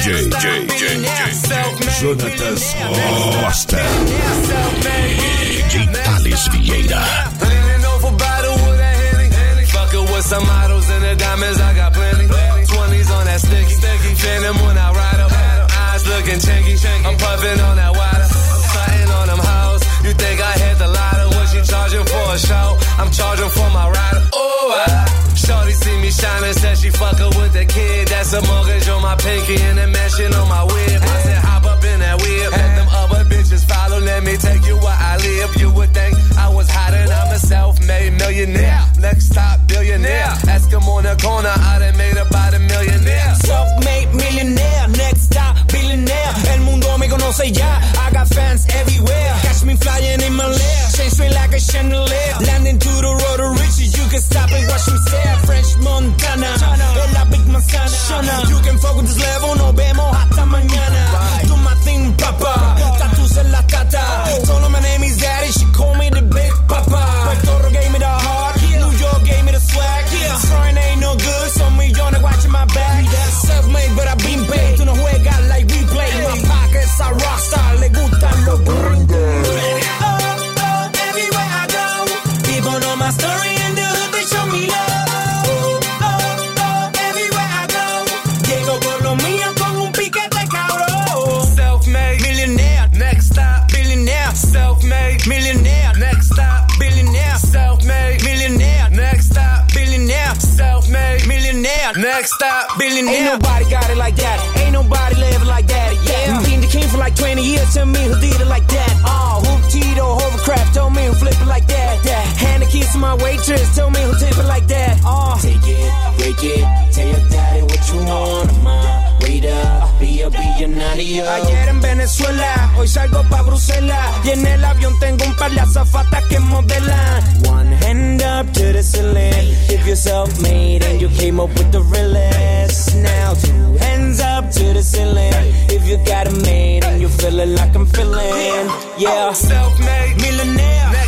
DJ Jonatas Costa, DJ Thales Vieira. With some models and the diamonds, I got plenty. 20s on that sticky. Phantom when I ride up. Eyes looking chinky. I'm puffing on that water. Fighting on them hoes. You think I hit the lotto? What she charging for a show? I'm charging for my rider. Shorty see me shining, said she fuckin' with the kid. That's a mortgage on my pinky and a mansion on my whip. I said hop up in that whip. Let them other bitches follow. Let me take you where I live. You would think I was hot and I'm a self-made millionaire. Next top billionaire. Ask him on the corner, I done made about $1 million. Self-made millionaire. Next top billionaire. El mundo me conoce ya. I got fans everywhere. Catch me flying in my lair. Chain straight like a chandelier. Landing to the road to riches. You can stop and watch me stare. French Montana, en la Big Manzana. You can fuck with this level, nos vemos hasta mañana. Do my thing, papa. Tattoos en la tata. Told her my name is Daddy, she call me the Big Papa. Puerto Rico gave me the heart, New York gave me the swag. Foreign ain't no good, so millones watching my back. Self-made, but I been paid. Tú no juegas like replay. My pockets are rockstar, le gustan los gringos. Everywhere I go, people know my story and the hood, they show me love. Self-made millionaire, next stop billionaire. Self-made millionaire, next stop billionaire. Self-made millionaire, next stop billionaire. Ain't nobody got it like that. Ain't nobody live like that. Yeah, been the king for like 20 years. Tell me who did it like that. Hoop-Tito, hovercraft. Tell me who flip it like that. Hand the keys to my waitress. Tell me who tip it like that. Take it, break it. Tell your daddy what you want, ma. Be a billonario. Ayer en Venezuela, hoy salgo pa' Bruselas. Y en el avión tengo un par de azafatas que modelan. One hand up to the ceiling. If you're self-made and you came up with the realest. Now two hands up to the ceiling. If you got it made and you feeling like I'm feeling. Yeah, self-made millionaire.